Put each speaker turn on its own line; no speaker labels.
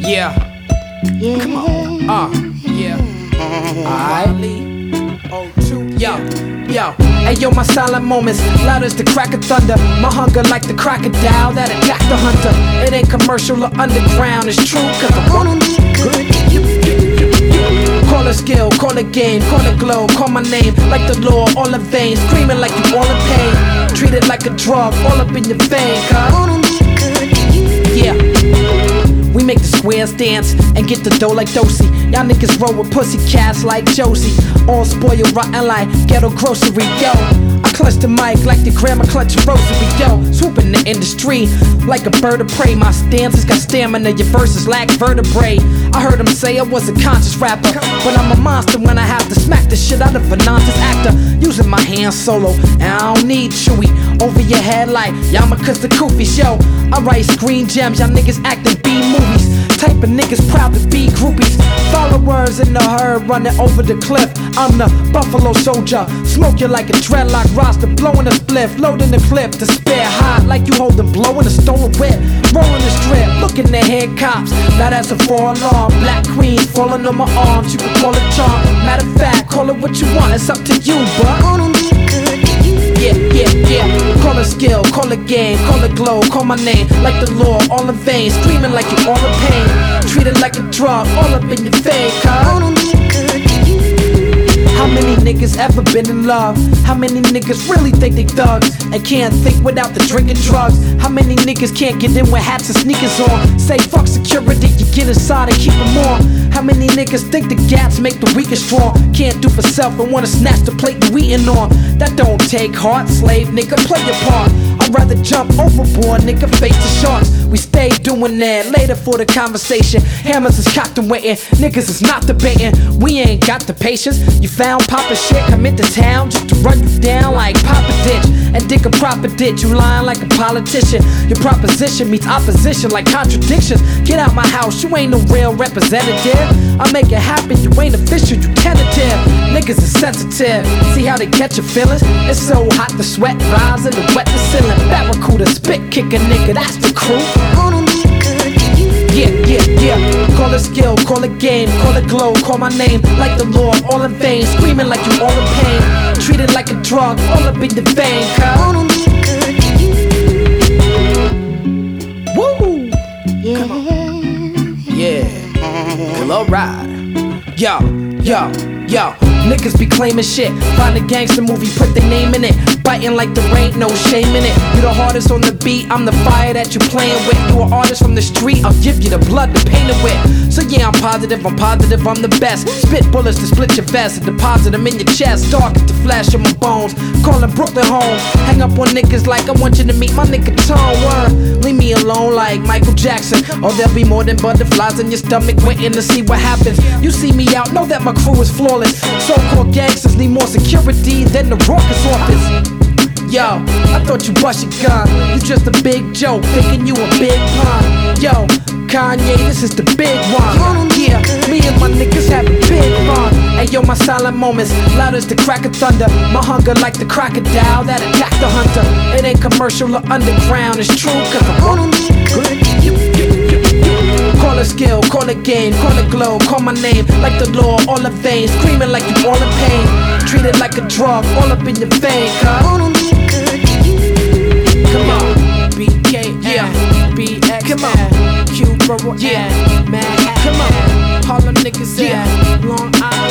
Yeah. Come on. Yeah. Alright. Yo. Hey yo, my silent moments loud as the crack of thunder. My hunger like the crocodile that attacked the hunter. It ain't commercial or underground, it's true, cause I wanna be good. Call a skill, call a game, call a glow, call my name like the law, all in vain. Screaming like you all in pain. Treat it like a drug, all up in your vein, cuz. Yeah. We make the squares dance and get the dough like Dosey. Y'all niggas roll with pussy cats like Josie. All spoiled rotten like ghetto grocery, yo. I clutch the mic like the grandma clutch a rosary, yo. Swooping the industry like a bird of prey. My stances got stamina, your verses lack vertebrae. I heard him say I was a conscious rapper, but I'm a monster when I have to smack the shit out of a nonsense actor. Using my hands solo, and I don't need Chewy over your head like Yamakas the Koofies, yo. I write screen gems, y'all niggas acting B-movies. Type of niggas proud to be groupies. Followers in the herd running over the cliff. I'm the Buffalo Soldier, smoke you like a dreadlock roster. Blowing a spliff, loading the clip to spare hot like you holding blowing a stolen whip. Rolling the strip, looking to head cops. Now that's a 4-alarm. Black queen falling on my arms, you can call it charm. Matter of fact, call it what you want, it's up to you, but yeah. Call a skill, call a game, call a glow, call my name like the law, all in vain. Screaming like you all in pain. Treat it like a drug, all up in your face, cuz. How many niggas ever been in love? How many niggas really think they thugs and can't think without the drinking drugs? How many niggas can't get in with hats and sneakers on? Say fuck security, you get inside and keep them on. How many niggas think the gats make the weakest strong? Can't do for self and wanna snatch the plate you eating on. That don't take heart, slave nigga, play your part. I'd rather jump overboard, nigga, face the sharks. We stay doing that, later for the conversation. Hammers is cocked and waiting, niggas is not debating. We ain't got the patience. You found Papa shit, come into town just to run you down like Papa ditch and dig a proper ditch. You lying like a politician. Your proposition meets opposition like contradictions. Get out my house, you ain't no real representative. I make it happen, you ain't official, you tentative. Niggas is sensitive, see how they catch your feelings? It's so hot the sweat rising and wet the ceiling. Barracuda, spit kick a nigga, that's the crew. Yeah. Call a skill, call a game, call a glow, call my name like the law, all in vain. Screaming like you all in pain. Treat it like a drug, all up in the vein, cuz. Woo! Come on. Yeah. Well, alright. Yo. Niggas be claiming shit. Find a gangster movie, put their name in it. Biting like there ain't no shame in it. You the hardest on the beat, I'm the fire that you playing with. You an artist from the street, I'll give you the blood to paint it with. So yeah, I'm positive, I'm the best. Spit bullets to split your vest and deposit them in your chest. Dark as the flash of my bones, calling Brooklyn home. Hang up on niggas like I want you to meet my nigga Tone Worm. Leave me alone like Michael Jackson, or there'll be more than butterflies in your stomach waiting to see what happens. You see me out, know that my crew is flawless. So-called gangsters need more security than the Raucous office. Yo, I thought you bust your gun. You just a big joke, thinking you a big pun. Yo, Kanye, this is the big one. Yeah, me and my niggas having big fun. Hey yo, my silent moments loud as the crack of thunder. My hunger like the crocodile that attacked the hunter. It ain't commercial or underground, it's true, cause I wanna be good. Call a skill, call a game, call a glow, call my name like the law, all in vain. Screaming like you all in pain. Treat it like a drug, all up in your vein, cuz. Come on, BK, yeah, BX, come on, Q, yeah, Manhattan, come on, Harlem niggas, yeah, Long Island.